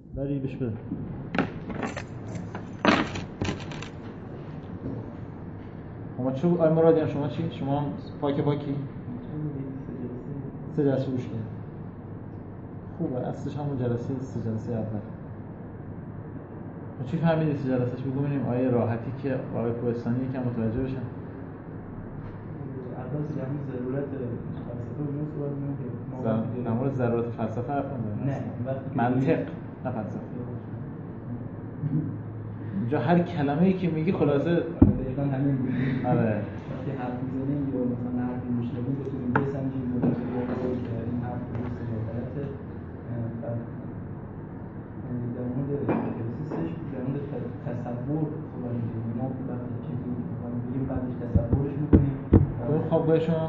داری بهش بده. شما چه آی مرادیان شما چی؟ شما پاکی 3 جلسه گوش کردید. خوبه، اصلش همون جلسه 3 جلسه اول. چی فهمیدی 3 جلسهش؟ بگو ببینیم آیه راحتی که آقای کوهستانی یکم متوجه بشن. اساس یعنی ضرورت فلسفه و صحبت در مورد ضرورت فلسفه حرف نمی‌زنه. نه، منطق نه فلسفه. اینجا هر کلمه‌ای که میگی خلاصه دقیقاً همین بود. آره. وقتی حرف می‌زنیم یا مثلا حرفی می‌شنویم بتونیم بسنجیم و بتونیم که این حرف درسته یا غلطه. در مورد تئوریسش در مورد تصور صحبت می‌کنیم. ما وقتی چیزی می‌گیم بعدش تصورش می‌کنیم. خوابگاه شما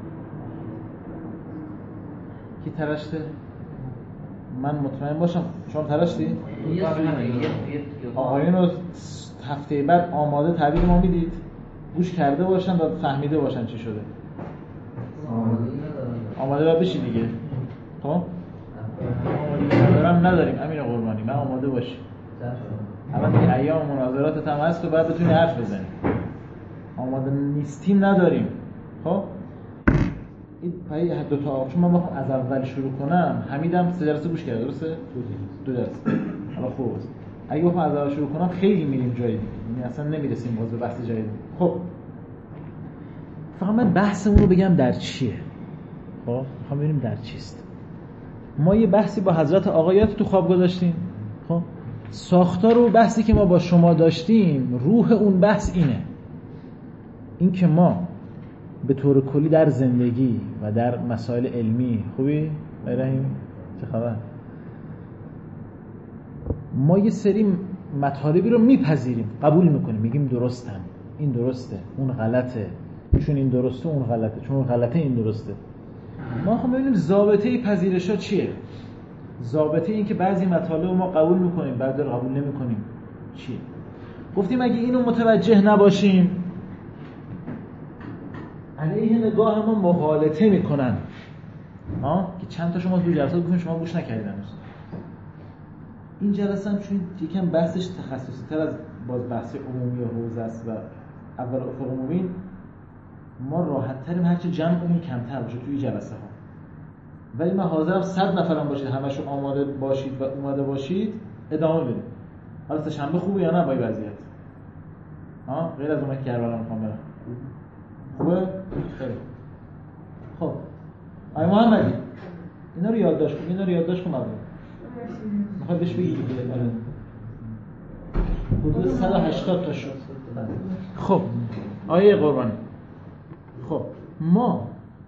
کی تراشته؟ من مطمئن باشم شما تراشتی؟ آقایون رو هفته بعد آماده تحویل ما میدید؟ گوش کرده باشن و فهمیده باشن چی شده. آماده باید بشی دیگه. خب؟ نداریم امیر قربانی، من آماده باشی. الان دیگه ایام مناظراتت هم هست و بعد بتونی حرف بزنی. آماده نیستیم نداریم. خب؟ این پای 2 تا چون من بخوام از اول شروع کنم حمیدم 3 جلسه گوش کرده درسته؟ 2 جلسه. حالا خوبه. اگه بخوام از اول شروع کنم خیلی میریم جای دیگه. یعنی اصلا نمیرسیم باز به بحث جای دیگه. خب فقط من بحثمون رو بگم در چیه. خب میخوام ببینیم در چیست. ما یه بحثی با حضرت آقایات تو خواب گذاشتیم. خب ساختار و بحثی که ما با شما داشتیم روح اون بحث این که ما به طور کلی در زندگی و در مسائل علمی خوبی؟ بریم چه خبر؟ ما یه سری مطالبی رو میپذیریم، قبول میکنیم، میگیم درستن، این درسته، اون غلطه، چون این درسته اون غلطه، چون اون غلطه این درسته. ما خب ببینیم ضابطه پذیرش‌ها چیه؟ ضابطه این که بعضی مطالب ما قبول میکنیم، بعضی رو قبول نمیکنیم چیه؟ گفتیم اگه اینو متوجه نباشیم علیه نگاه ما مغالطه میکنن. که چند تا شما تو جلسات گفتین شما گوش نکردید هنوز. این جلسه هم چون یکم بحثش تخصصی تر از باز بحث عمومی و حوزه است و اول افق عمومی، ما راحت تریم هرچه جمعمون کمتر باشه توی جلسه ها. ولی من حاضرم 100 نفرم باشید همشون آماده باشید و اومده باشید ادامه بدیم. حالا سه‌شنبه خوبه یا نه با این وضعیت؟ غیر از اون که کربلا میخوام برم. خوبه؟ خیلی. خب آقای محمدی اینا رو یادداشت کن مبارک. میخوای بهش بگی دیگه. حدود 180 تا شد. خب آیه قربانی. خب ما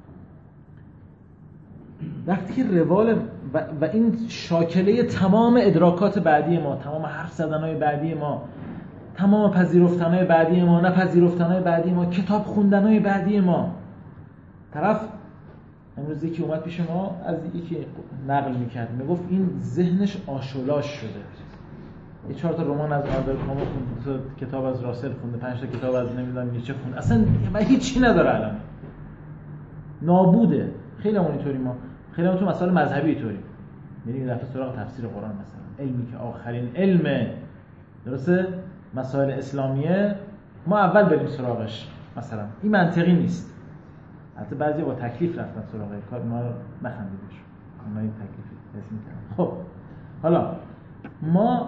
وقتی که روال و این شاکله تمام ادراکات بعدی ما، تمام حرف زدنهای بعدی ما، تمام پذیرفتنهای بعدی ما، نپذیرفتنهای بعدی ما، کتاب خوندنهای بعدی ما، طرف امروز یکی اومد پیش ما از یکی نقل میکرد میگفت این ذهنش آشولاش شده، یه 4 تا رمان از آلبرت کامو خونده، کتاب از راسل خونده، 5 تا کتاب از نمیدونم نیچه خونده، اصلا هیچی نداره الان، نابوده. خیلی همون اینطوری، ما خیلی هم تو مسائل مذهبی اینطوری میریم دفعه سراغ تفسیر قرآن، مثلا علمی که آخرین علم درسته، مسائل اسلامیه ما اول بریم سراغش، مثلا این منطقی نیست. حتی بعضی با تکلیف رفتن سراغ کار، ما نخندیدش، اونا این تکلیفی حس می‌کردن. خب حالا ما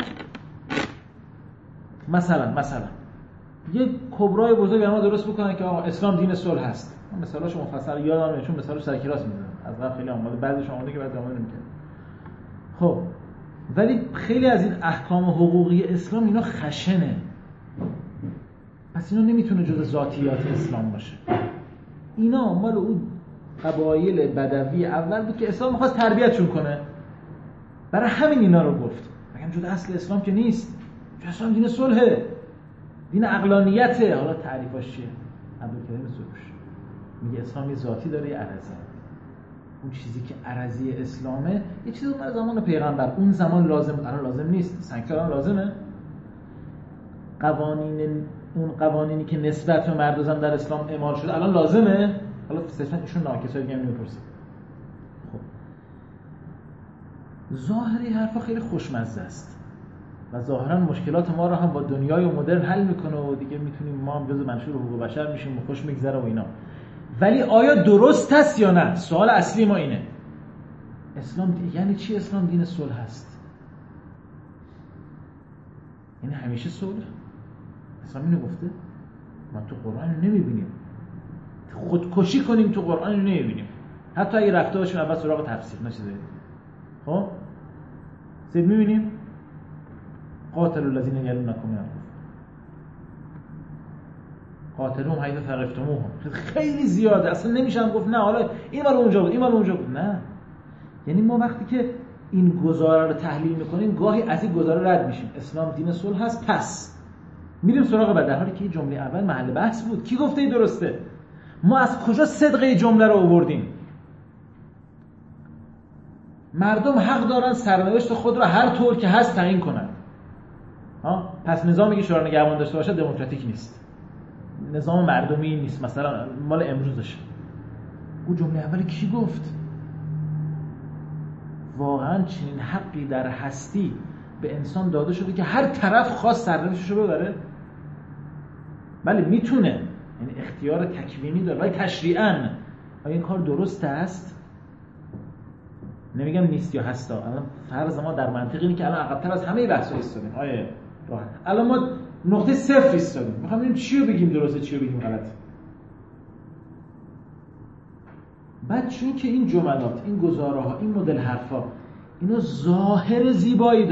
مثلا یه کبرای بزرگ ما درست بکنن که آقا اسلام دین صلح هست. من مثالاشو مفصل یادم نمیاد چون مثالش سر کلاس می‌زنم، از قبل خیلی آماده، بعضیش آماده که بعضی آماده نمی‌کنه. خب ولی خیلی از این احکام حقوقی اسلام اینا خشنه، پس اینا نمیتونه جزء ذاتیات اسلام باشه. اینا مال اون قبایل بدوی اول بود که اسلام می‌خواست تربیتشون کنه، برای همین اینا رو گفت. میگم جزء اصل اسلام که نیست، چون اسلام دین صلحه، دین عقلانیته. حالا تعریفاش چیه؟ عبدالکریم سروش میگه اسلام یه ذاتی داره یه عرضی. اون چیزی که عرضی اسلامه یه چیزی اون زمان پیغمبر اون زمان لازم، الان لازم نیست. سنگسار لازمه. قوانینی که نسبت به مردم در اسلام اعمال شده الان لازمه. حالا صرفا ایشون ناکسای دیگه نمیپرسه. خب ظاهری حرفا خیلی خوشمزه است و ظاهرا مشکلات ما رو هم با دنیای مدرن حل میکنه و دیگه میتونیم ما هم جزء منشور حقوق بشر میشیم و خوش میگذره و اینا. ولی آیا درست است یا نه؟ سوال اصلی ما اینه. اسلام یعنی چی؟ اسلام دین صلح است. یعنی همیشه صلح؟ اسلام اینو گفته؟ ما تو قرآن نمیبینیم. خودکشی کنیم تو قرآن نمیبینیم. حتی اگه رفته باشیم اول سراغ تفسیر نه چیزی. خب سید میبینیم قاتلوا الذین یلونکم من الکفر قاتلوهم حیث ثقفتموهم. خیلی زیاده، اصلا نمیشم گفت نه حالا این مال اونجا بود این مال اونجا بود. نه، یعنی ما وقتی که این گزاره رو تحلیل میکنیم گاهی از این گزاره رد میشیم. اسلام دین صلح هست، پس میریم سراغ بعد، در حالی که این جمله اول محل بحث بود. کی گفته این درسته؟ ما از کجا صدق جمله رو آوردیم؟ مردم حق دارن سرنوشت خود رو هر طور که هست تعیین کنن. پس نظامی که شورای نگهبان داشته باشه دموکراتیک نیست، نظام مردمی نیست، مثلا مال امروزشه. اون جمله اول کی گفت؟ واقعا چنین حقی در هستی به انسان داده شده که هر طرف خواست سرنوشتش رو ببره؟ بله میتونه، یعنی اختیار تکوینی داره، ولی تشریعاً آیا این کار درست است؟ نمیگم نیست یا هستا. الان فرض ما در منطق اینه که الان عقب‌تر از همه بحث‌ها ایستادیم. آیه راحت الان ما نقطه صفر ایستادیم، می‌خوام ببینیم چی رو بگیم درسته چی رو بگیم غلط. بعد چون که این جملات، این گزاره‌ها، این مدل حرفا اینا ظاهر زیبایی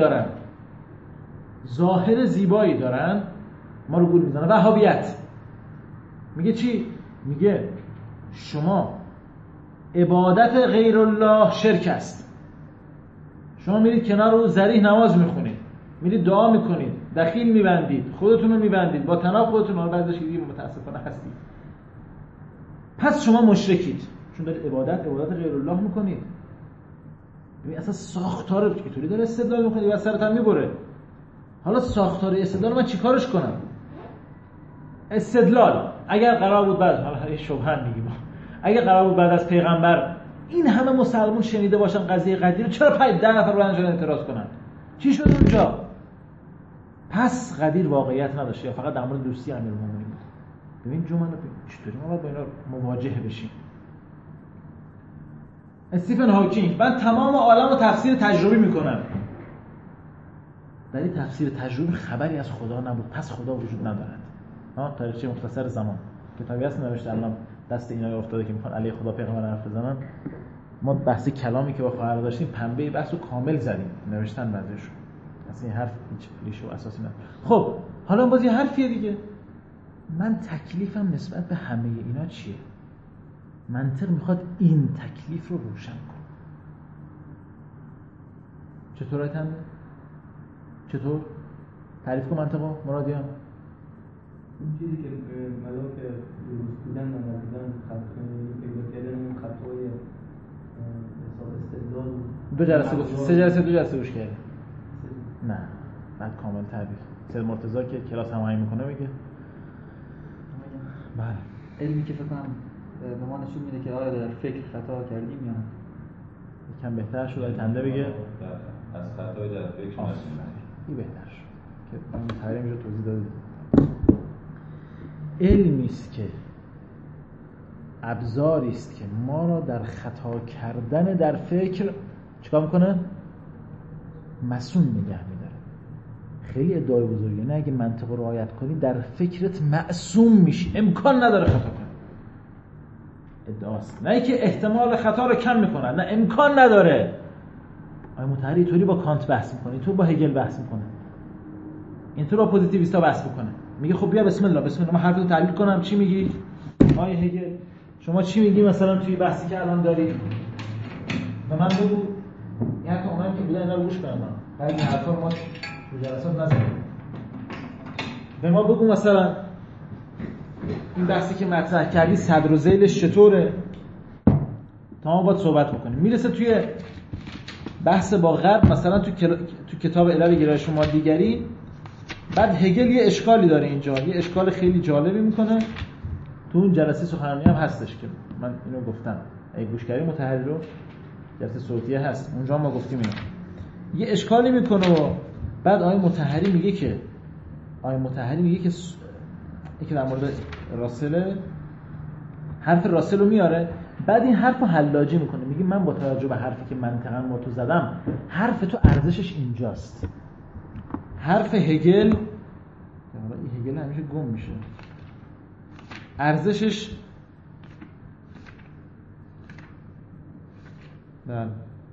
دارن ما رو گول میزنه. وهابیت میگه چی؟ میگه شما عبادت غیر الله شرک است. شما میرید کنار او ذریح نماز میخونید، میرید دعا میکنید، دخیل میبندید، خودتون رو میبندید، با طناب خودتون رو بعدش دیگه متاسفانه هستید. پس شما مشرکید، چون دارید عبادت غیر الله میکنید. ببین اصلا ساختار چطوری داره استدلال میکنه و سرتون میبره. حالا ساختار استدلال من چیکارش کنم؟ استدلال اگر قرار بود بعد حالا شبهه میگیم اگر قرار بود بعد از پیغمبر این همه مسلمان شنیده باشن قضیه قدیر، چرا 10 نفر برنامه اعتراض کنن؟ چی شد اونجا؟ پس قدیر واقعیت نداشت یا فقط در مورد دوستی امیرالمومنین بود. ببین جمله چطوری ما باید با اینا مواجه بشیم. استیفن هاکینگ من تمام عالم رو تفسیر تجربی میکنم. در این تفسیر تجربی خبری از خدا نبود، پس خدا وجود ندارد. تاریخچه مختصر زمان کتابی هست نوشته، الان دست اینا افتاده که میخوان علیه خدا پیغمبر حرف بزنن. ما بحث کلامی که با خواهر داشتیم پنبه بحثو کامل زدیم، نوشتن بعضیشو. اصلا این حرف هیچ ریشه و اساسی نداره. خب حالا باز یه حرفیه دیگه. من تکلیفم نسبت به همه اینا چیه؟ منطق میخواد این تکلیف رو روشن کنه. چطور تمه؟ چطور؟ تعریف کن منطقو مرادیان. این چیزی که ملاک درست بودن و نبودن پیدا کردن اون خطای حساب استدلال 2 جلسه گوش کردی؟ نه بعد کامل تعریف. سید مرتضی که کلاس هماهنگ میکنه میگه بله علمی که فکر کنم به ما نشون میده که آیا در فکر خطا کردیم یا نه. یکم بهتر شد ولی تنده بگه از خطای در فکر نشون این بهتر شد که من تحریم رو توضیح داده. علمی است که ابزاری است که ما را در خطا کردن در فکر چیکار میکنه؟ مسئول نگه میداره. خیلی ادعای بزرگه. نه اگه منطق رو رعایت کنی در فکرت معصوم میشی، امکان نداره خطا کنی. ادعاست. نه اینکه احتمال خطا رو کم میکنه، نه امکان نداره. آیا متحری طوری با کانت بحث میکنه، تو با هگل بحث میکنه، اینطور با پوزیتیویستا بحث میکنه. میگه خب بیا بسم الله من حرفتو تعبیر کنم. چی میگی؟ آیه هگل شما چی میگی مثلا توی بحثی که الان داری؟ به من بگو. یعنی حتی اونایی که بودن اینا رو گوش کنن. بعد این حرفا ما تو جلسات نزنیم. به ما بگو مثلا این بحثی که مطرح کردی صدر و ذیلش چطوره؟ تا ما باید صحبت بکنیم. میرسه توی بحث با غرب مثلا تو کتاب علل گرایش مادیگری. بعد هگل یه اشکالی داره اینجا، یه اشکال خیلی جالبی میکنه. تو اون جلسه سخنرانی هم هستش که من اینو گفتم، اگه گوش کردی متحری رو جلسه صوتیه هست، اونجا ما گفتیم اینو. یه اشکالی میکنه و بعد آقای مطهری میگه که که در مورد راسل حرف راسل رو میاره، بعد این حرف رو حلاجی میکنه، میگه من با توجه به حرفی که منطقاً ما تو زدم، حرف تو ارزشش اینجاست. حرف هگل، این هگل همیشه گم میشه، ارزشش بله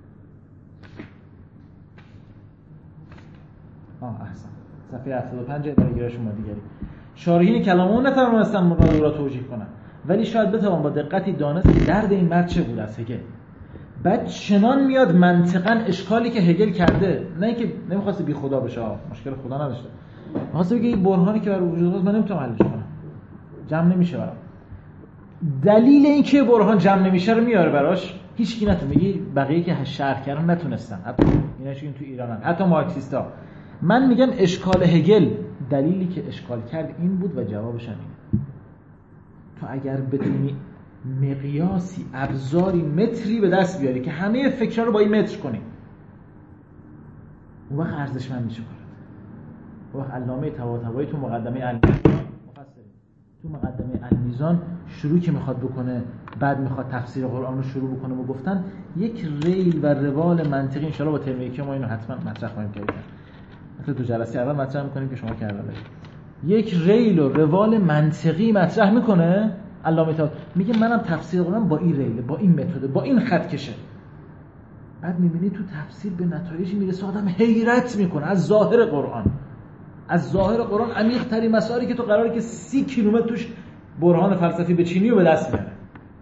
احسن صفحه 75 درگیره شما دیگری. شارحین کلامون نتوانستن مراد او را توجیه کنند، ولی شاید بتوان با دقتی دانست که درد این مرد چه بود از هگل. بعد چنان میاد منطقاً اشکالی که هگل کرده، نه اینکه نمیخواسته بی خدا بشه، مشکل خدا نداشته، میخواسته بگه این برهانی که بر وجود داره من نمیتونم حلش کنم، جمع نمیشه برام. دلیل اینکه برهان جمع نمیشه رو میاره براش، هیچ کی نتونه میگه، بقیه که شرح کردن نتونستن، حتی ایناش این تو ایرانن، حتی مارکسیستا. من میگم اشکال هگل، دلیلی که اشکال کرد این بود و جوابش هم اینه. تو اگر بتونی مقیاسی، ابزاری، متری به دست بیاری که همه فکرها رو با این متر کنی، اون وقت ارزشمند میشه کارت. اون وقت علامه طباطبایی تو مقدمه المیزان شروع که میخواد بکنه، بعد میخواد تفسیر قرآن رو شروع بکنه و گفتن یک ریل و روال منطقی، ان شاءالله با ترم یکی ما اینو حتما مطرح خواهیم کرد. مثلا تو جلسه اول مطرح میکنیم که شما کردید. یک ریل و روال منطقی مطرح میکنه علامه طباطبایی، میگه منم تفسیر قرآن با این ریل، با این متد، با این خط کشه. بعد میبینی تو تفسیر به نتایجی میرسه آدم حیرت میکنه از ظاهر قرآن عمیق ترین مسائلی که تو قراره که 30 کیلومتر توش برهان فلسفی بچینی و به دست بیاره.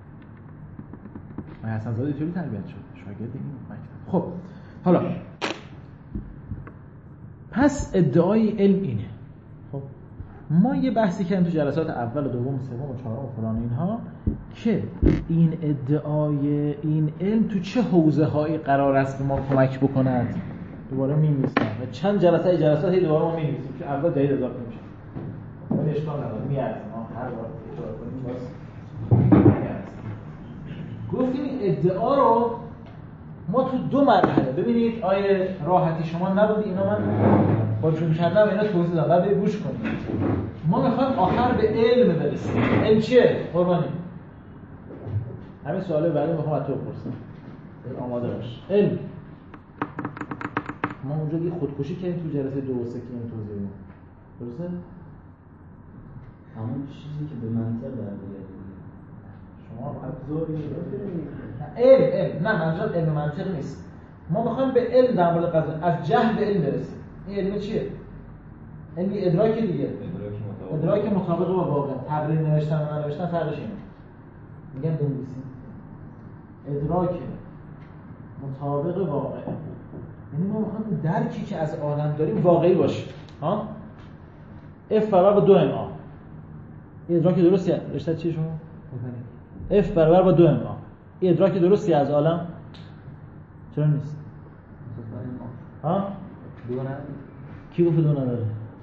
من حسن زاده اینطوری تربیت شد، شاگرد این مکتب. خب حالا پس ادعای علم اینه. خب ما یه بحثی کردیم تو جلسات اول و دوم و سوم و چهارم و فلان اینها که این ادعای این علم تو چه حوزه‌هایی قرار است به ما کمک بکند. دوباره می‌نویسم و چند جلسات دوباره ما می‌نویسیم که اول دلیل اضافه میشه. ولی اشکال نداره، میارزه ما هر بار تکرار کنیم باز گفتیم این ادعا رو ما تو 2 مرحله، ببینید آیه راحتی شما نبودی اینا من با چون کردم اینا توضیح دادم، بعد گوش کنید. ما می‌خوایم آخر به علم برسیم. علم چیه؟ قربانی همین سواله بعدی می‌خوام از تو بپرسم، آماده باش. علم ما اونجا یه خودکشی کردیم تو جلسه 2 و 3 که این توضیح دادم، درسته؟ همون چیزی که به منطق برمیگرده. شما ابزاری علم نه منظور علم منطق نیست. ما میخوایم به علم در مورد قضیه از جهل به علم برسیم. این علم چیه؟ علم ادراک دیگه. ادراک مطابق با واقع. تقریر نوشتن و ننوشتن فرقش اینه. میگن بنویسیم. ادراک مطابق واقع. یعنی ما میخوایم درکی که از عالم داریم واقعی باشه. ها؟ F برابر با 2ma. این ادراک درسته؟ رشته چیه شما؟ F برابر با 2ma. این ادراک درستی از عالم؟ چرا نیست؟ ها؟ 2 نداره. کی گفت 2 نداره؟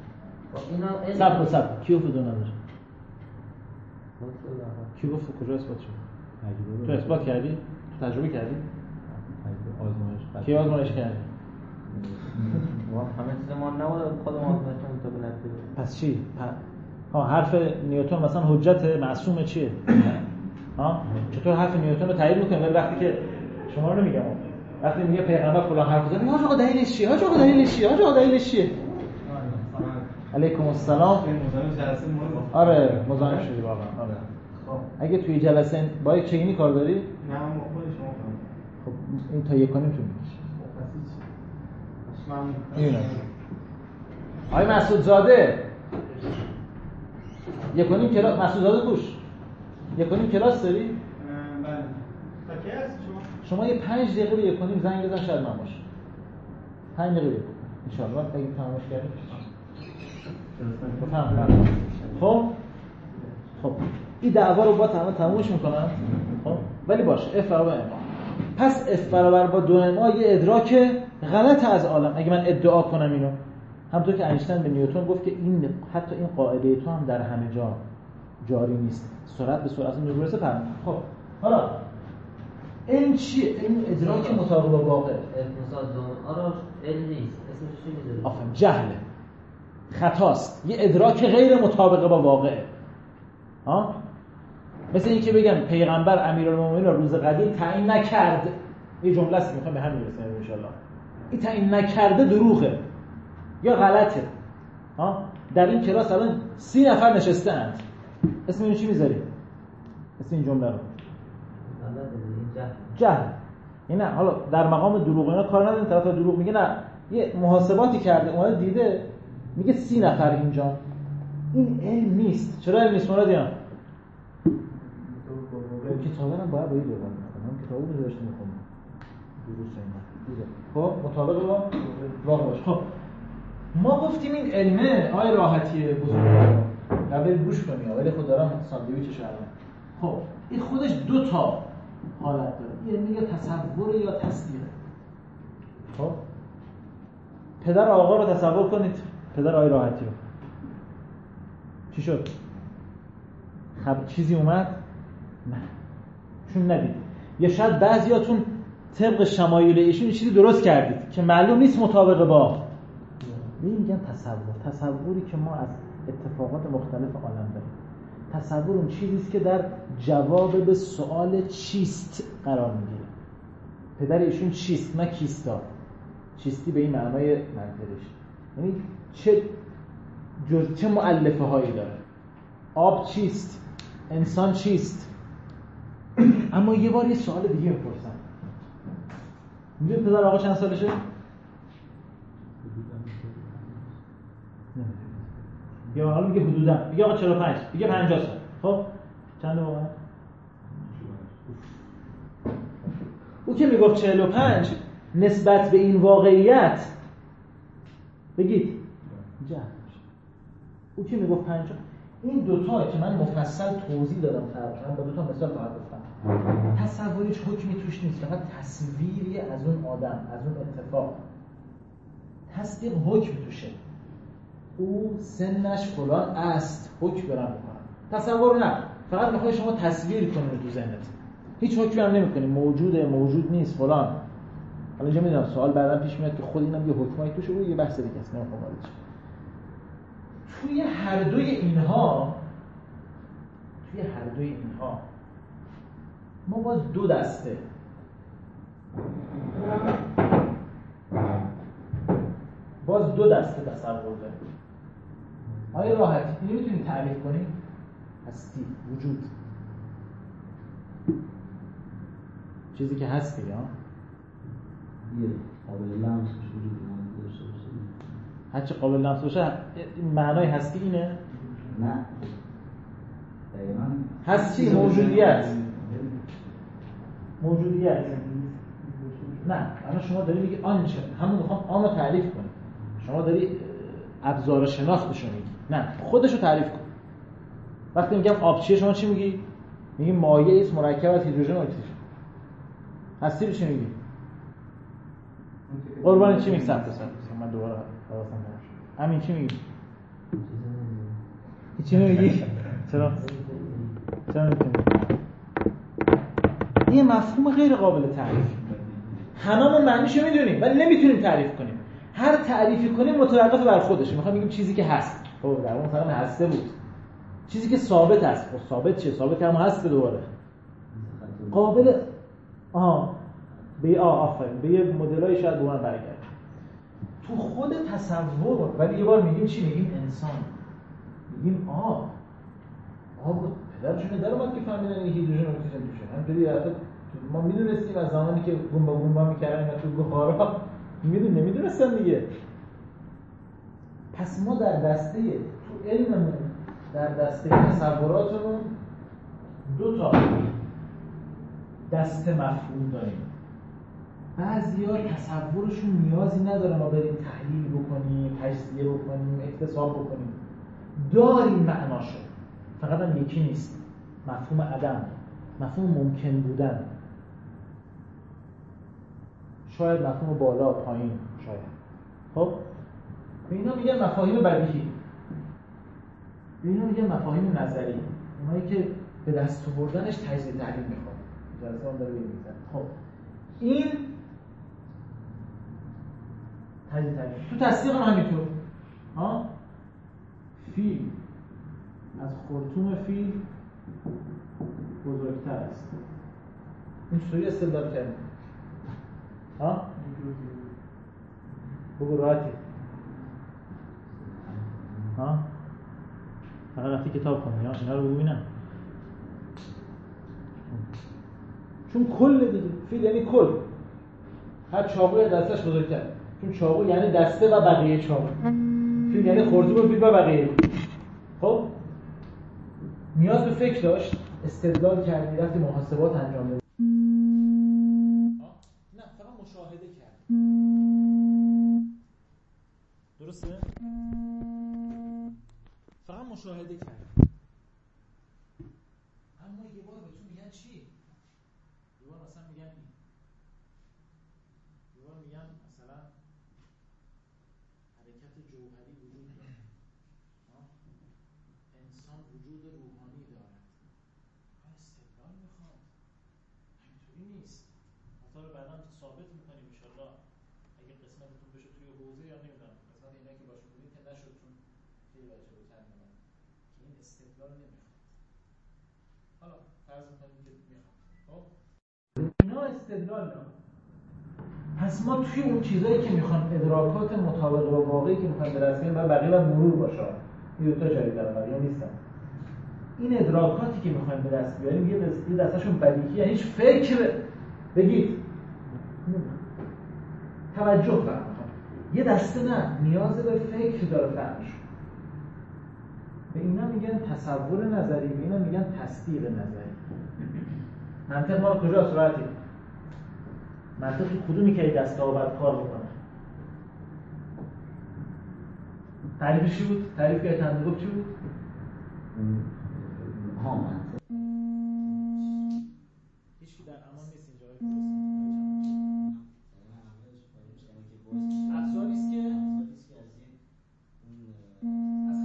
سب کی گفت 2 نداره؟ کی گفت کجا اثبات شد؟ تو اثبات کردی؟ تو تجربه کردی؟ آزمایش. کی آزمایش کردی؟ همه چیز ما نبوده خودم آزمایش کنم تا به نتیجه. پس چی؟ حرف نیوتن مثلا حجت معصومه چیه؟ ها؟ چطور حرف نیوتن رو تایید میکنه؟ ولی وقتی که شما رو نمیگم، وقتی میگه پیغمبر فلان حرف زده، حاج آقا دلیلش چیه؟ حاج آقا دلیلش چیه؟ علیکم السلام. آره مزاحم شدی واقعا. آره. اگه توی جلسه با یک چینی کار داری؟ نه ما خود شما کنیم. خب این تا 1 کنیم تو میگیش. اینه. آقای مسعود زاده 1 کنیم کلاس. مسعود زاده کوش 1 کنیم کلاس داری؟ بله. تا کی هست شما یه 5 دقیقه به 1 کنیم زنگ بزن شاید من باشه. 5 دقیقه ان شاء الله اگه تمامش کردیم. خب این دعوا رو با تمومش میکنم. خب ولی باشه F برابر ما. پس F برابر با 2ma یه ادراک غلط از عالم. اگه من ادعا کنم اینو، همونطور که اینشتین به نیوتن گفت که این حتی این قاعده تو هم در همه جا جاری نیست، سرعت به سرعت نور برسه. خب حالا علم چیه؟ علم ادراک مطابق با واقع. مثلا آره علم نیست، اسمش چی میذاره؟ آفرین، جهله، خطاست، یه ادراک غیر مطابق با واقعه. ها؟ مثل اینکه بگم پیغمبر امیرالمومنین رو روز قدیم تعیین نکرد. یه جمله است میخوام به همین برسیم ان شاء الله. این تعیین نکرده دروغه یا غلطه. ها؟ در این کلاس الان 30 نفر نشسته‌اند. اسم اینو چی میذاری؟ اسم این جمله رو جهل. نه حالا در مقام دروغ اینا کار نداریم، طرف دروغ میگه نه یه محاسباتی کرده اومده دیده میگه 30 نفر اینجا. این علم نیست. چرا علم نیست مرادیان؟ کتابا هم باید دوام کنم. من کتابو گذاشتم میخونم. درست اینا. خب مطابق با واقع باشه. خب ما گفتیم این علمه آی راحتی بزرگوار. قبل گوش کنی ولی خود دارم ساندویچش الان. خب این خودش دو تا حالت داره. یعنی یا تصور یا تصدیق. خب پدر آقا رو تصور کنید، پدر آی راحتی رو. چی شد؟ خب چیزی اومد؟ نه. چون ندید. یا شاید بعضیاتون طبق شمایل ایشون چیزی درست کردید که معلوم نیست مطابق با. میگن تصوری که ما از اتفاقات مختلف عالم داریم. تصور اون چیزی است که در جواب به سوال چیست قرار میگیره. پدر ایشون چیست نه کیستا. چیستی به این معنای منطقیش. یعنی چه مؤلفه هایی داره. آب چیست؟ انسان چیست؟ اما یه بار یه سوال دیگه میپرسم. میدونی پدر آقا چند سالشه؟ یا حالا میگه حدودا، میگه آقا 45، میگه 50 سال. خب چند واقعا؟ او که میگفت 45 نسبت به این واقعیت بگید جهل. او که میگفت 50. این دوتا که من مفصل توضیح دادم تقریبا با دوتا مثال فقط گفتم. تصوریش حکمی توش نیست، فقط تصویری از اون آدم، از اون اتفاق. تصدیق حکم توشه. او سنش فلان است، حکم برم بکنم. تصور نه، فقط میخوای شما تصویر کنید تو ذهنت. هیچ حکمی هم نمی‌کنی، موجوده موجود نیست فلان. حالا اینجا میدونم سوال بعدا پیش میاد که خود اینم یه حکمایی توشه و یه بحث دیگه است، نمیخوام وارد شم. توی هر دوی اینها ما باز دو دسته تصور داریم. آیا راحتی اینو میتونید تعریف کنید؟ هستی، وجود، چیزی که هست دیگه. یه قابل لمس وجود داشته باشه. هرچی قابل لمس باشه معنای هستی اینه؟ نه دقیقاً هستی موجودیت نه. الان شما داری میگی آنچه، همون میخوام آن رو تعریف کنی. شما داری ابزار شناختشو میگی. نه، خودشو تعریف کن. وقتی میگم آب چیه شما چی میگی؟ میگی مایع است مرکب از هیدروژن و اکسیژن. هستی رو چی میگی؟ قربان چی میگی؟ سخت من دوباره حواسم نمیشه. همین چی میگی؟ چی نمیگی؟ چرا نمیگی؟ این مفهوم غیر قابل تعریف. هممون معنیشو میدونیم ولی نمیتونیم تعریف کنیم. هر تعریفی کنیم متوقف بر خودشه. میخوام بگیم چیزی که هست. خب در اون مثلا هسته بود. چیزی که ثابت است. خب ثابت چیه؟ ثابت هم هست دوباره. قابل آفرین به یه مدلای شاید به اون برگرد. تو خود تصور ولی یه بار میگیم چی؟ میگیم انسان. میگیم آب پدرشون در اومد که فهمیدن این هیدروژن و اکسیژن توشه. همینطوری ما میدونستیم از زمانی که گونبا میکردن تو بخارا نمیدونستن دیگه. پس ما در دسته تو علممون در دسته تصوراتمون دو تا دسته مفهوم داریم. بعضیا تصورشون نیازی نداره ما بریم تحلیل بکنیم، تجزیه بکنیم، اکتساب بکنیم. داریم معناشو. فقط هم یکی نیست. مفهوم عدم، مفهوم ممکن بودن، شاید مفهوم بالا پایین، شاید. خب به اینا میگن مفاهیم بدیهی، به اینا میگن مفاهیم نظری. اونایی که به دست آوردنش تجزیه تحلیل میخواد. جلسه اون داره میگذره. خب این تجدید تو تصدیق هم همینطور. ها فیل از خرطوم فیل بزرگتر است. این چطوری استدلال کردیم؟ ها؟ بگو راحتی. ها؟ فقط رفتی کتاب خوندی، اینا رو ببینم. چون کل دیگه، فیل یعنی کل. هر چاقوی دستش بزرگتر. چون چاقو یعنی دسته و بقیه چاقو. فیل یعنی خرطوم فیل و بقیه. خب؟ نیاز به فکر داشت، استدلال کردی، رفتی محاسبات انجام دادی. نه، فقط مشاهده کردی. درسته؟ فقط مشاهده کردی. اما یه بار به تو میگن چی؟ یه بار مثلا میگن این. یه بار میگن مثلا حرکت جوهری وجود داره. انسان وجود روحانی دارد. استدلال میخواد. اینطوری نیست. مثلا رو بعدا ثابت میکنیم ان شاءالله. اگه قسمتتون بشه توی حوزه یا نمیدونم. قسمت اینا که باشه بودید که نشد چون خیلی بچه رو چند میدونم. که این استدلال نمیخواد. حالا فرض میکنیم که میخواد. خب اینا استدلال نه. پس ما توی اون چیزایی که میخوان ادراکات مطابق با واقعی که میخوان درست کنیم و بقیه باید مرور باشه. این دو تا جایی دارن یا نیستن. این ادراکاتی که میخوایم به دست بیاریم یه دستشون بدیهی، یعنی هیچ فکر بگید توجه فرق. یه دسته نه، نیاز به فکر داره فهمش. به اینا میگن تصور نظری، به اینا میگن تصدیق نظری. منطق ما کجا صورتی؟ منطق کدومی که دسته ها باید کار بکنه؟ تعریفش چی بود؟ تعریف که تنظیب چی بود؟ منطق هیچ کی در امان نیست اینجا. افزاری است که از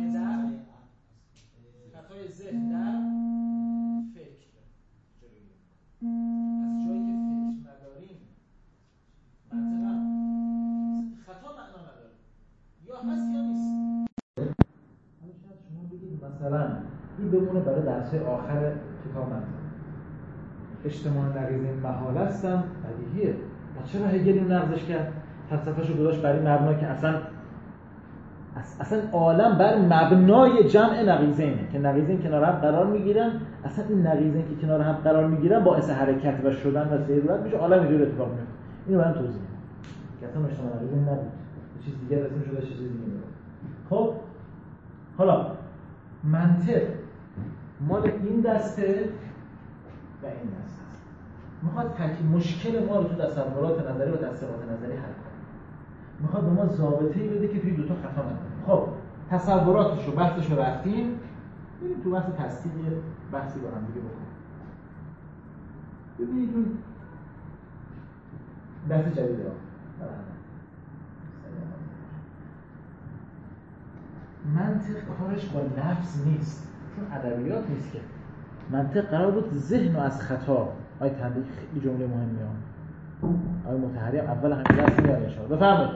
خطای ذهن در فکر جلوگیری می‌کنه. از جایی که فکر نداریم منطقا خطا معنا نداره. یا هست یا نیست. حالا شاید شما بگید مثلا این بمونه برای درس‌های آخر کتاب منطق. اجتماع نقیضین محال هستن، بدیهیه. و چرا هگل این نقضش کرد؟ فلسفه‌شو گذاشت برای مبنا که اصلا عالم بر مبنای جمع نقیضینه که نقیضین کنار هم قرار میگیرن. اصلا این نقیضین که کنار هم قرار میگیرن باعث حرکت و شدن و سیرورت میشه، عالم اینجوری اتفاق میفته. اینو برام توضیح میدم که اصلا اجتماع نقیضین نبود، چیز دیگه رسم شده، چیز دیگه میشه. خب حالا منطق مال این دسته و این دسته است. میخواد مشکل ما رو تو تصورات نظری و تصورات نظری حل کنه. میخواد به ما ضابطه‌ای بده که توی دو تا خطا نکنیم. خب تصوراتش رو بحثش رو رفتیم، بریم تو بحث تصدیق بحثی با هم دیگه بکنیم. ببینید اون بحث جدیده منطق کارش با لفظ نیست، چون ادبیات نیست که. منطق قرار بود ذهن رو از خطا. آی تنبیه خیلی جمله مهمیه. آی مطهری هم اول همین لفظ میاره اشاره. بفرمایید.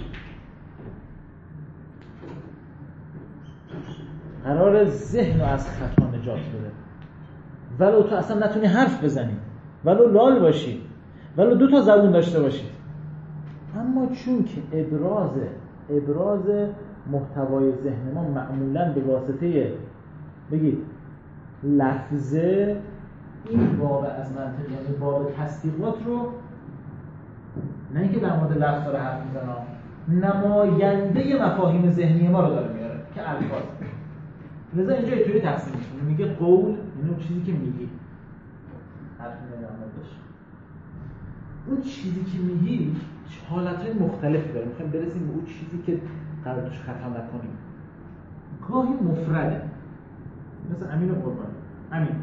قرار ذهن رو از خطا نجات بده. ولو تو اصلا نتونی حرف بزنی، ولو لال باشی، ولو دو تا زبون داشته باشی. اما چون که ابراز محتوای ذهن ما معمولاً به واسطه بگید لفظه، این باب از منطق یعنی باب تصدیقات رو نه اینکه در مورد لفظ داره حرف میزنه، نماینده مفاهیم ذهنی ما رو داره میاره که الفاظ. لذا اینجا اینطوری تقسیم میشه. میگه قول یعنی اون چیزی که میگی، حرف نمیزنه باشه. اون چیزی که میگی حالتهای مختلفی داره. میخوایم برسیم به اون چیزی که قرار توش خطا نکنیم. گاهی مفرده، مثل امین و قربان. امین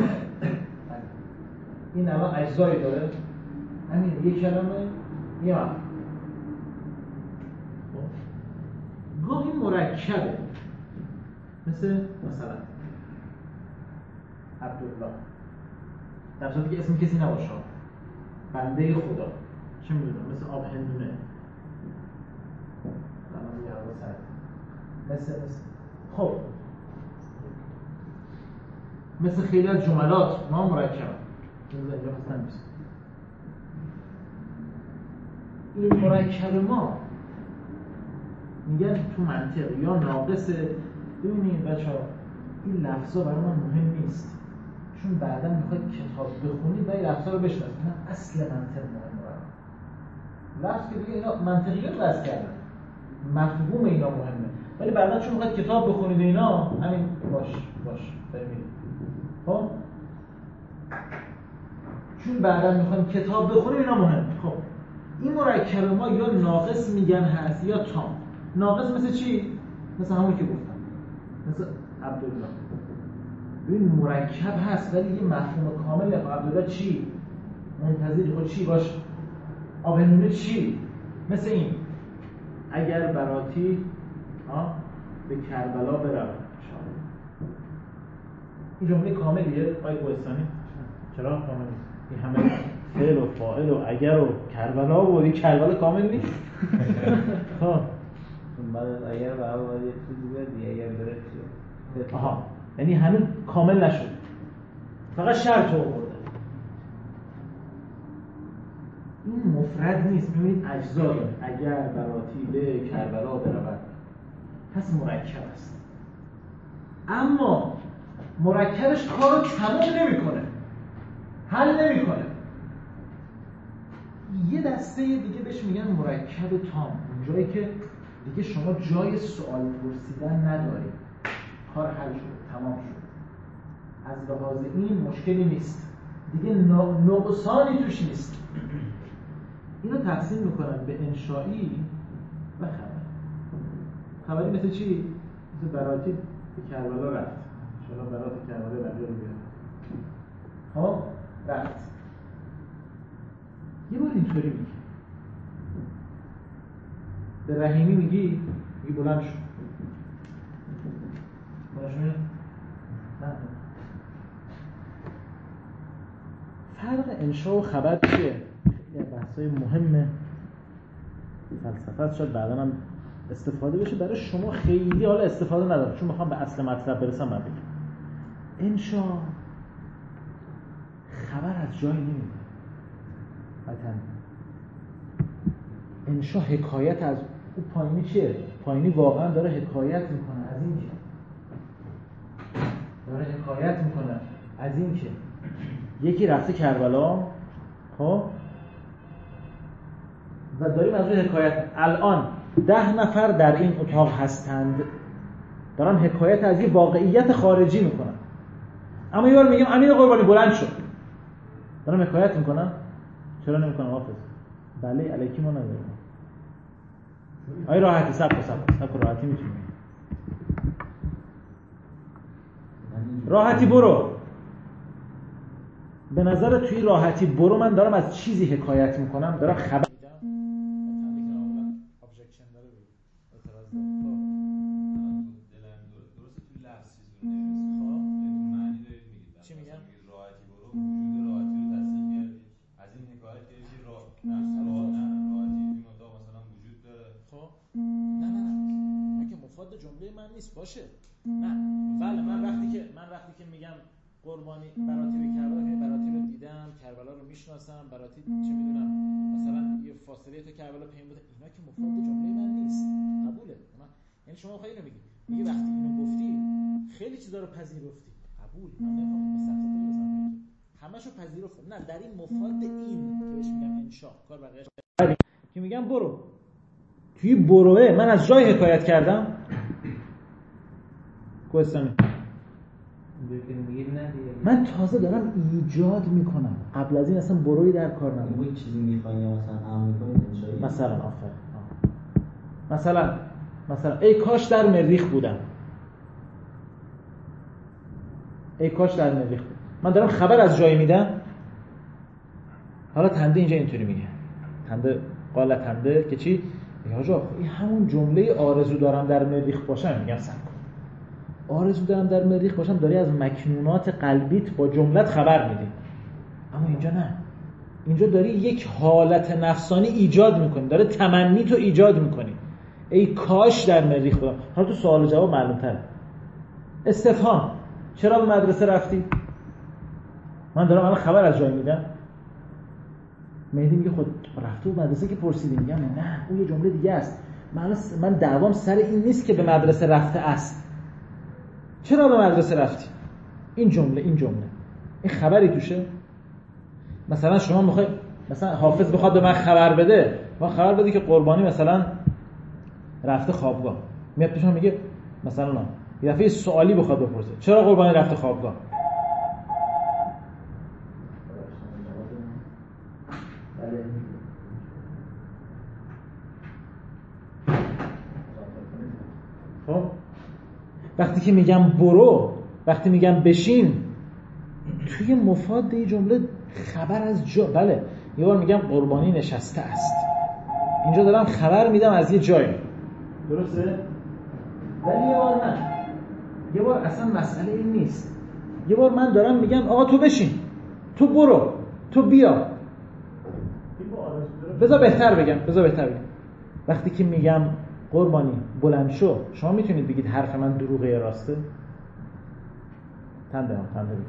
این الان اجزایی داره. امین یک کلمه یا گاهی مرکبه، مثلا عبدالله. در صورتی که اسم کسی نباشه، بنده خدا، چه میدونم مثل آب هندونه، مثل خب مثل خیلی از جملات ما مرکب اینجا پس نمیشه. این مرکب ما میگن تو منطق یا ناقصه. ببینید بچه‌ها این لفظا برای ما مهم نیست، چون بعدا میخواید کتاب بخونید و این لفظا رو بشناسید. نه اصل منطق مهمه. لفظ که دیگه اینا منطقیات وضع کردن، مفهوم اینا مهمه، ولی بعدا چون میخواید کتاب بخونید اینا همین باش ببینید. خب چون بعدا میخوایم کتاب بخونیم اینا مهمه. خب این مرکب ما یا ناقص میگن هست یا تام. ناقص مثل چی؟ مثل همون که گفتم، مثل عبدالله. ببین مرکب هست ولی یه مفهوم کامل نمیده. عبدالله چی؟ منتظری خود چی باشه؟ آبنونه چی؟ مثل این اگر براتی به کربلا برود. این جمله کاملیه آقای کوهستانی؟ چرا کامل نیست؟ این همه فعل و فاعل و اگر و کربلا و این کربلا کامل نیست؟ ها بعد اگر برای یه چیزی بدی اگر بره چیه؟ آها، یعنی هنوز کامل نشد، فقط شرط رو آورده. این مفرد نیست، ببینید اجزا داره. اگر براتی به کربلا برود، پس مرکب است. اما مرکبش کارو تمام نمیکنه، حل نمیکنه. یه دسته دیگه بهش میگن مرکب تام، اونجایی که دیگه شما جای سوال پرسیدن ندارید، کار حل شد، تمام شد. از لحاظ این مشکلی نیست دیگه، نقصانی توش نیست. اینو تقسیم میکنن به انشایی و خبری. خبری مثل چی؟ مثل براتی به کربلا رفت. شما برات کربلا بقیه رو بیارم. خب رفت. یه بار اینطوری میگی به رحیمی میگی بلند شو. بلند شو نه. فرق انشا و خبر چیه؟ یه بحثای مهمه فلسفه، شاید بعدا هم استفاده بشه. برای شما خیلی حالا استفاده نداره چون میخوام به اصل مطلب برسم. من بگم انشا خبر از جای نمیده. مثلا انشا حکایت از اون پایینی چیه؟ پایینی واقعا داره حکایت میکنه از این که داره حکایت میکنه از این که یکی رفته کربلا، خب و داریم از روی حکایت الان 10 نفر در این اتاق هستند، دارن حکایت از یه واقعیت خارجی میکنن. اما یه بار میگم امین قربانی بلند شد، دارن حکایت میکنن. چرا نمیکنن حافظ؟ بله علیکی ما نداریم. آی راحتی سب راحتی میتونی راحتی برو. به نظر توی راحتی برو من دارم از چیزی حکایت میکنم، دارم خبر باشه. نه بله من وقتی که میگم قربانی براتی به کربلا، که براتی رو دیدم، کربلا رو میشناسم، براتی چه میدونم مثلا یه فاصله تا کربلا پیم بوده، اینا که مفاد جمله من نیست. قبوله. یعنی شما خیلی میگی وقتی اینو گفتی خیلی چیزا رو پذیرفتی. قبول. من نمیخوام مسافت بزنم، همشو پذیرفتم. نه در این مفاد این که بهش میگم انشا کار بقیه‌اش که میگم برو. توی بروه من از جای حکایت کردم. کوهستانی من تازه دارم ایجاد میکنم، قبل از این اصلا بروی در کار نبود. یه چیزی میخواین یا مثلا عام میکنید انشایی؟ مثلا آفر مثلا ای کاش در مریخ بودم. ای کاش در مریخ بودم. من دارم خبر از جایی میدم. حالا تنده اینجا اینطوری میگه، تنده قال تنده که چی؟ میگه آقا این همون جمله آرزو دارم در مریخ باشم. میگم سن آرزو دارم در مریخ باشم، داری از مکنونات قلبیت با جملت خبر میدی. اما اینجا نه. اینجا داری یک حالت نفسانی ایجاد میکنی، داره تمنی تو ایجاد میکنی. ای کاش در مریخ بودم. حالا تو سوال و جواب معلوم تره. استفهام: چرا به مدرسه رفتی؟ من دارم الان خبر از جای میدم. مهدی میگه خود رفته به مدرسه که پرسیدی. میگم نه، اون یه جمله دیگه است. من دعوام سر این نیست که به مدرسه رفته است. چرا به مدرسه رفتی؟ این جمله این خبری توشه. مثلا شما میخوای، مثلا حافظ بخواد به من خبر بده، ما خبر بده که قربانی مثلا رفته خوابگاه، میاد پیش من میگه مثلا یه دفعه سوالی بخواد بپرسه چرا قربانی رفته خوابگاه. خب وقتی که میگم برو، وقتی میگم بشین، توی مفاد این جمله خبر از جا. بله یه بار میگم قربانی نشسته است، اینجا دارم خبر میدم از یه جایی، درسته؟ ولی یه بار نه، یه بار اصلا مسئله این نیست. یه بار من دارم میگم آقا تو بشین، تو برو، تو بیا. بذار بهتر بگم. وقتی که میگم قربانی بلند شو، شما میتونید بگید حرف من دروغه یا راسته؟ تنده بگم.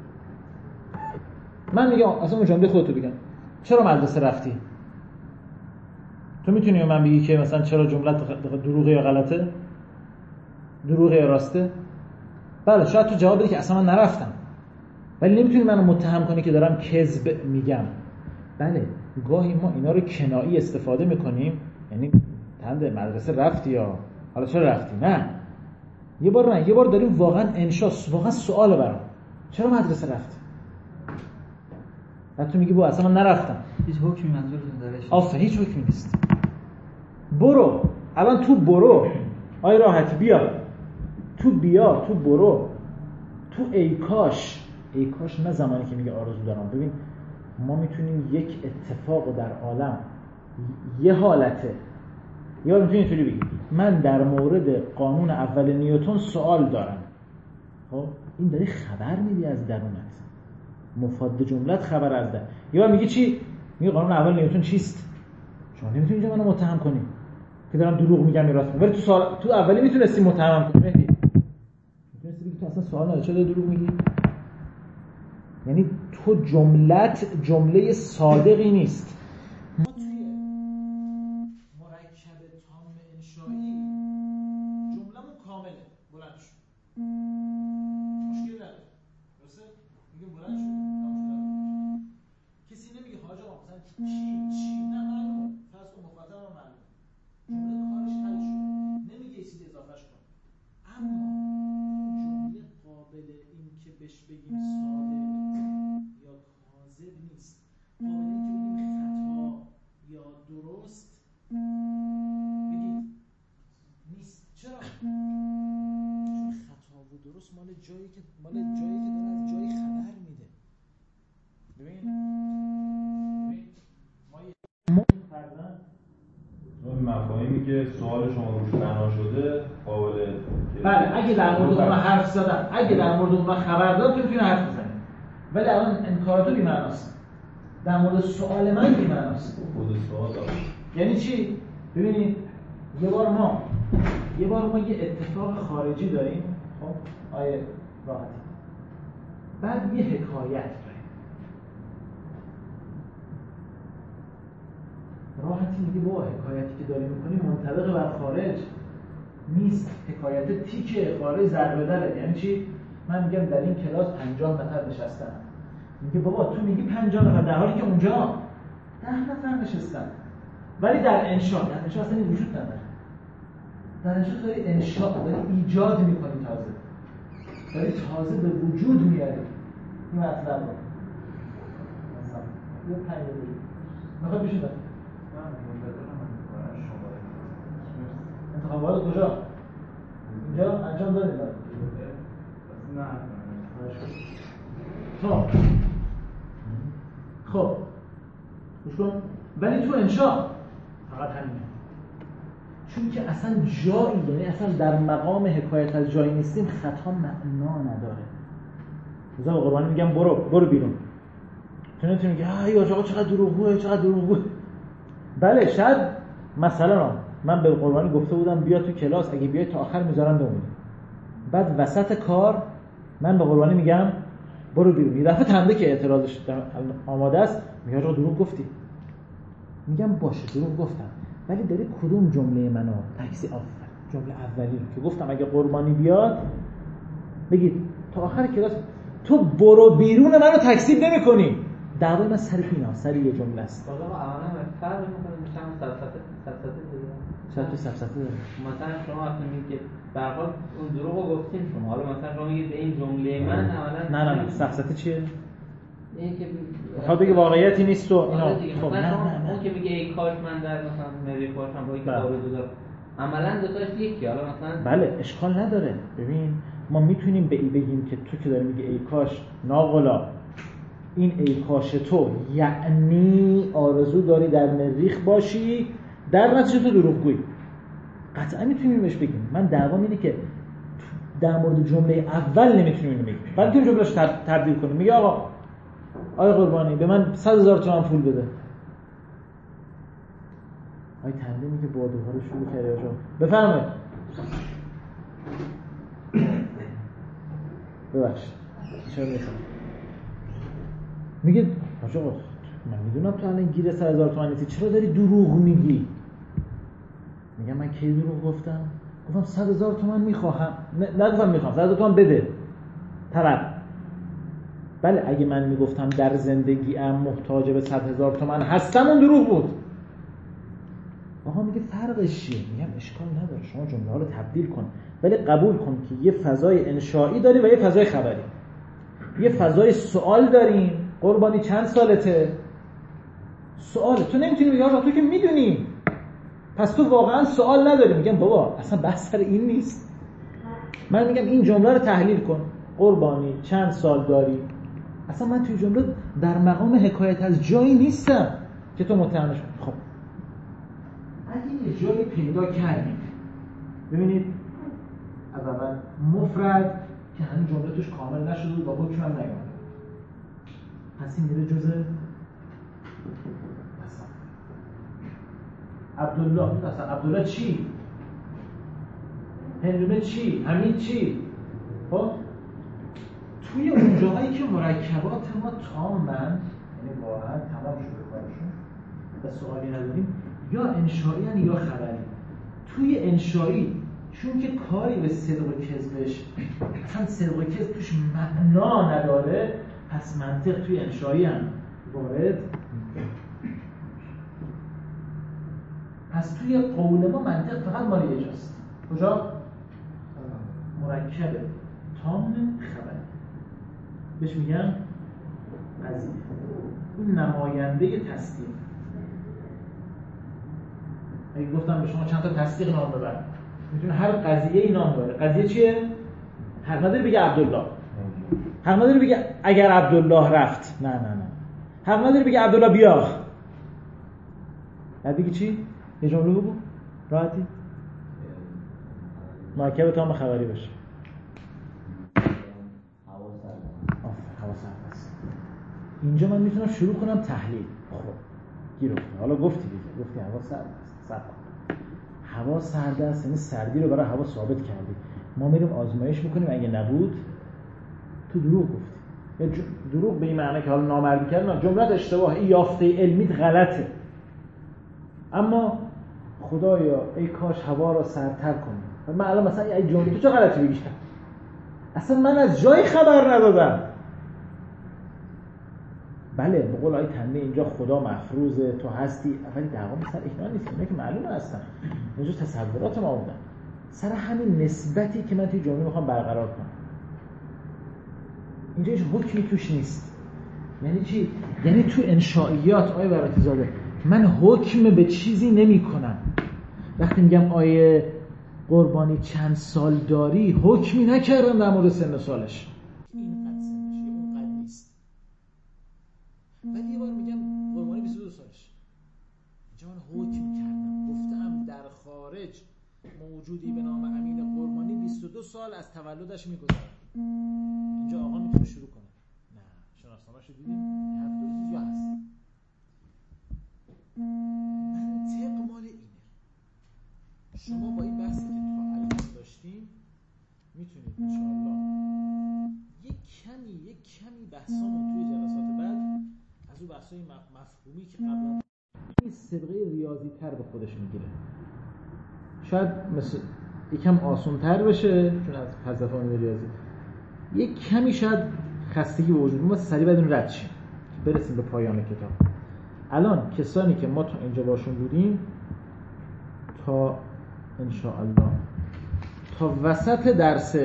من میگم اصلا اون جمله خودتو بگم، چرا مدرسه رفتی؟ تو میتونی به من بگی که مثلا چرا جملت دروغه یا غلطه؟ دروغه یا راسته؟ بله شاید تو جواب بدی که اصلا من نرفتم، ولی نمیتونی منو متهم کنی که دارم کذب میگم. بله گاهی ما اینا رو کنایی استفاده میکنیم، یعنی تنده مدرسه رفتی یا حالا چرا رفتی؟ نه یه بار داریم واقعا انشا، واقعا سواله برام چرا مدرسه رفتی؟ بعد تو میگی با اصلا من نرفتم. هیچ حکمی منظورتون درش؟ آفه هیچ حکمی نیست. برو، الان تو برو، آی راحتی بیا، تو بیا، تو برو، تو ای کاش نه زمانی که میگه آرزو دارم. ببین ما میتونیم یک اتفاق در عالم یه حالته، یا میتونی اینطوری بگی من در مورد قانون اول نیوتن سوال دارم. خب این داری خبر میدی از درونت، مفاد جملت خبر از در. یا میگی چی؟ میگه قانون اول نیوتن چیست؟ شما نمیتونی اینجا منو متهم کنی که دارم دروغ میگم یا راست میگم. ولی تو اولی میتونستی متهم کنی. مهدی میتونستی بگی تو اصلا سوال نداری چرا دروغ میگی؟ یعنی تو جملت جمله صادقی نیست. ما توی مرکب تام انشایی جمله‌مون کامله، بلند شد، مشکل نداره، درسته؟ میگه بلند شد، کسی نمیگه حاج آقا مثلا چی نه معلومه، فرض کن مخاطبم معلومه، جمله کارش حل شده، نمیگه یه چیزی اضافهش کن. اما جمله قابل این که بهش بگیم صادق یا کاذب نیست، قابل این که بگیم خطا یا درست بگید نیست. چرا؟ چون خطا و درست مال جایی که داره از جایی خبر میده. ببین اون مفاهیمی که سوال شما روش بنا شده قابل، بله اگه در مورد اون حرف زدم، اگه در مورد اون خبر دادم تو میتونی حرف بزنی، ولی الان انکاراتو بی‌معناست. در مورد سوال من بی‌معناست. خود سوال داره. یعنی چی؟ ببینید یه بار ما یه اتفاق خارجی داریم، خب آیه راحتی، بعد یه حکایت داریم. راحتی میگه با حکایتی که داریم میکنیم منطبق بر خارج نیست، حکایت تیکه، خارج ضربه داره. یعنی چی؟ من میگم در این کلاس 50 نفر نشستن، میگه بابا تو میگی 50 نفر در حالی که اونجا 10 نفر نشستن. ولی در انشاء اصلا این وجود نداره. در انشاء داری داری ایجاد میکنی، تازه به وجود میاری این مطلب رو. مثلا یه پنج بگید میخواد بشید انتخابات کجا؟ اینجا انجام دادیم نه. خب گوش کن. ولی تو انشاء فقط همینه، چون که اصلا جایی، یعنی اصلا در مقام حکایت از جایی نیستیم، خطا معنا نداره. مثلا قربانی میگم برو بیرون، تو نمیتونی بگی ای آقا چقدر دروغگوه. بله شاید مثلا من به قربانی گفته بودم بیا تو کلاس، اگه بیای تا آخر میذارم بمونی. بعد وسط کار من به قربانی میگم برو بیرون. یه دفعه تنده که اعتراضش آماده است میگه آقا دروغ گفتی. میگم باشه دروغ گفتم، ولی داری کدوم جمله منو تکسی جمله اولی که گفتم اگه قربانی بیاد بگید تا آخر کلاس تو برو بیرون منو تکذیب نمی‌کنی. دعوای من سر پینا سر یه جمله است. بازم اولا فرق می‌کنه چند سفسطه دیگه. چند تا سفسطه داره. مثلا شما وقتی میگید که به هر حال اون دروغو گفتین شما، حالا مثلا شما میگید این جمله من اولا نه سفسطه چیه؟ این که میخواد بگه واقعیتی نیست و اینا. خب نه اون که میگه ای کاش من در مثلا مریخ باشم با این کتاب دوزار عملا دو تاش یکی. حالا مثلا بله اشکال نداره. ببین ما میتونیم به ای بگیم که تو که داری میگه ای کاش ناقلا این ای کاش تو یعنی آرزو داری در مریخ باشی، در نتیجه تو دروغگویی. قطعا میتونیم بهش بگیم. من دعوام اینه که در مورد جمله اول نمیتونیم اینو بگیم، ولی تو جملهش تبدیل کنیم. میگه آقا قربانی به من 100,000 تومان پول بده. تنده میگه بادوها رو شروع کرده آجا بفرمایید. ببخشید چرا میسن میگه آجا من میدونم تو الان گیر 100,000 تومان نیستی، چرا داری دروغ میگی؟ میگم من کی دروغ گفتم؟ گفتم 100,000 تومان میخواهم. نه گفتم میخوام 100,000 تومان بده طلب. بله اگه من میگفتم در زندگیم محتاج به 100,000 تومان هستم اون دروغ بود. آقا میگه فرقش چیه؟ میگم اشکال نداره شما جمله ها رو تبدیل کن، ولی قبول کن که یه فضای انشایی داری و یه فضای خبری. یه فضای سوال داریم قربانی چند سالته؟ سواله. تو نمیتونی بگی آقا تو که میدونی پس تو واقعا سوال نداری. میگم بابا اصلا بحث سر این نیست. من میگم این جمله رو تحلیل کن قربانی چند سال داری. اصلا من توی جمله در مقام حکایت از جایی نیستم که تو متهمش کنی. خب اگه یه جایی پیدا کردیم ببینید از اول مفرد که همین جمله توش کامل نشده بود و حکم هم نیامده، پس این میره جزء عبدالله. مثلا عبدالله چی؟ هندونه چی؟ حمید چی؟ خب توی اون جاهایی که مرکبات ما تامن یعنی واقعا تمام شده کارشون و سوالی نداریم، یا انشایی هن یا خبری. توی انشایی چون که کاری به صدق و کذبش اصلا صدق و کذب توش معنا نداره، پس منطق توی انشایی هم وارد. پس توی قول ما منطق فقط مال یه جاست. کجا؟ مرکب تام خبری بهش میگن قضیه. این نماینده تصدیق. اگه گفتم به شما چند تا تصدیق نام ببر، میتونه هر قضیه‌ای نام ببره. قضیه چیه؟ حق نداره بگه عبدالله، حق نداره بگه اگر عبدالله رفت، نه حق نداره بگه عبدالله بیا. بعد بگی چی؟ یه جمله بگو راحتی مرکب تام خبری بشه. هوا سرد است. اینجا من میتونم شروع کنم تحلیل. خب گیر افتاد. حالا گفتی هوا سرد است. هوا سرد است یعنی سردی رو برای هوا ثابت کردی. ما میریم آزمایش میکنیم اگه نبود تو دروغ گفتی. یا دروغ به این معنی که حالا نامردی کردن، جملت اشتباهه، این یافته علمیت غلطه. اما خدایا ای کاش هوا را سردتر کنی. من الان مثلا این جمله تو چه غلطی بگیشم؟ اصلا من از جای خبر ندادم. بله به قول آقای تنده اینجا خدا مفروضه تو هستی، ولی دعوا سر اینا نیست، اینا که معلومه هستن. اینجا تصورات ما بودن. سر همین نسبتی که من توی جمله میخوام برقرار کنم. اینجا هیچ حکمی توش نیست. یعنی چی؟ یعنی تو انشائیات آیه براتی زاده من حکم به چیزی نمی کنم. وقتی میگم آیه قربانی چند سال داری، حکمی نکردم در مورد سن سالش. اینقدر سنش یا اونقدر نیست. ولی یه بار میگم قربانی 22 سالش. اینجا من حکم کردم. گفتم در خارج موجودی به نام امین قربانی 22 سال از تولدش میگذره. اینجا آقا میتونه شروع کنه. نه شناسنامه‌شو دیدیم؟ 72 یا منطق مال اینه. شما با این بحثی که تا الان داشتیم میتونید انشاءالله یک کمی بحثامون توی جلسات بعد از اون بحثای مفهومی که قبلا این سابقه ریاضی تر به خودش میگیره. شاید مثل یکم آسان تر بشه چون از فلسفه و ریاضی یک کمی شاید خستگی به وجود ما سریع بدون رد شیم برسیم به پایان کتاب. الان کسانی که ما تا اینجا باشون بودیم تا انشاءالله تا وسط درس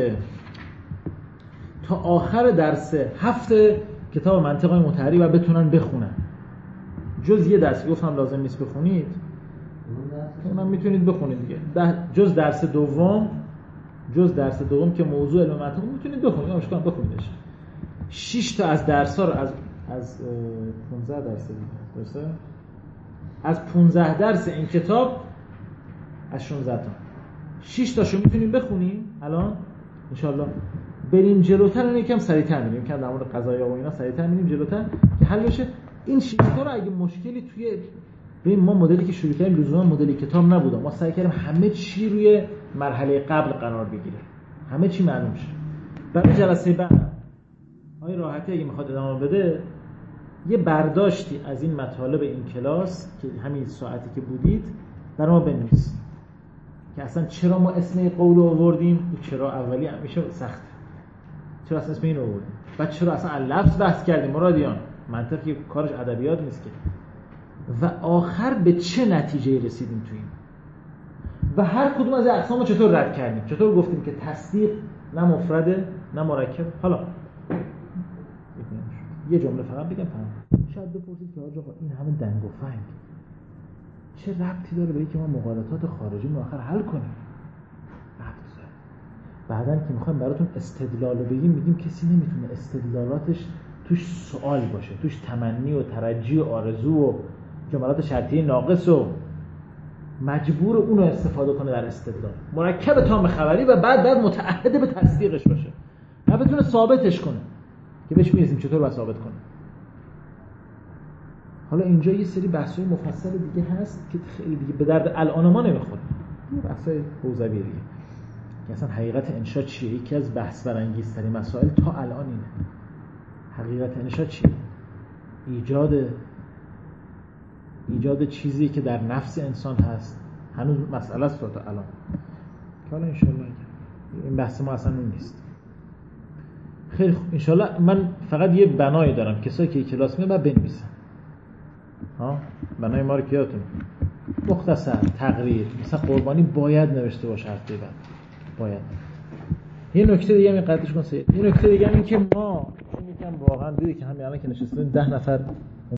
تا آخر درس هفته کتاب منطق متحری و بتونن بخونن. جز یه درس گفتم لازم نیست بخونید، من میتونید بخونید دیگه. جز درس دوم که موضوع علم منطق میتونید بخونید، مشکل بخونیدش. 6 تا از درس‌ها رو از 15 درس دیگه درسته؟ از 15 درس این کتاب از 16 تا 6 تاشو میتونیم بخونیم الان انشالله. بریم جلوتر اون یکم سریع‌تر میریم که در مورد قضایا و اینا سریع‌تر میریم جلوتر که حل بشه. این 6 تا رو اگه مشکلی توی ببین ما مدلی که شروع کردیم لزوما مدل کتاب نبود، ما سعی کردیم همه چی روی مرحله قبل قرار بگیره، همه چی معلوم شه. برای جلسه بعد آقای راحتی اگه میخواد ادامه بده یه برداشتی از این مطالب این کلاس که همین ساعتی که بودید برای ما بنویس که اصلا چرا ما اسم قول رو آوردیم، چرا اولی همیشه سخته، چرا اصلا اسم این رو آوردیم، بعد چرا اصلا لفظ بحث کردیم مرادیان، منطق که کارش ادبیات نیست که، و آخر به چه نتیجه رسیدیم تو این و هر کدوم از اقسام رو چطور رد کردیم، چطور گفتیم که تصدیق نه مفرده نه مرکب. حالا یه جمله فقط بگم تمام. شاید بپرسید که آقا این همه دنگ و فنگ چه ربطی داره به اینکه ما مقالطات خارجی رو آخر حل کنیم؟ ربط داره. بعدن که میخوایم براتون استدلال رو بگیم میگیم کسی نمیتونه استدلالاتش توش سوال باشه، توش تمنی و ترجی و آرزو و جملات شرطی ناقص و مجبور اون رو استفاده کنه در استدلال. مرکب تام خبری و بعد متعهد به تصدیقش باشه، نه بتونه ثابتش کنه که بهش میرسیم چطور باید ثابت کنه. حالا اینجا یه سری بحث‌های مفصل دیگه هست که خیلی دیگه به درد الان ما نمیخوره، یه بحث‌های حوزوی دیگه که اصلا حقیقت انشا چیه. یکی از بحث برانگیزترین مسائل تا الان اینه. حقیقت انشا چیه؟ ایجاد چیزی که در نفس انسان هست هنوز مسئله است تا الان که حالا انشالله این بحث ما اصلا اون نیست. خیلی خوب انشالله من فقط یه بنایی دارم کسایی که کلاس میاد بعد بنویسن بنای ما رو که یادتون مختصر تقریر مثلا قربانی باید نوشته باشه هفته بعد باید. یه نکته دیگه هم قطعش کن سید. یه نکته دیگه هم این که ما میگم واقعا دیدی که همین الان که نشستیم 10 نفر